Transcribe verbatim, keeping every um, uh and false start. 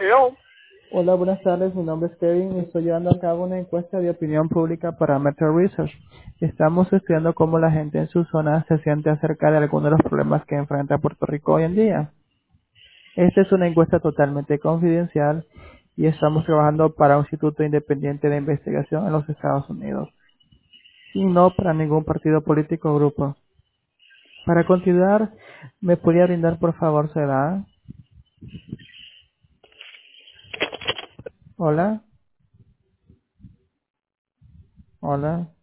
Hello. Hola, buenas tardes. Mi nombre es Kevin y estoy llevando a cabo una encuesta de opinión pública para Metro Research. Estamos estudiando cómo la gente en su zona se siente acerca de algunos de los problemas que enfrenta Puerto Rico hoy en día. Esta es una encuesta totalmente confidencial y estamos trabajando para un instituto independiente de investigación en los Estados Unidos y no para ningún partido político o grupo. Para continuar, ¿me podría brindar por favor su edad? Hola, hola.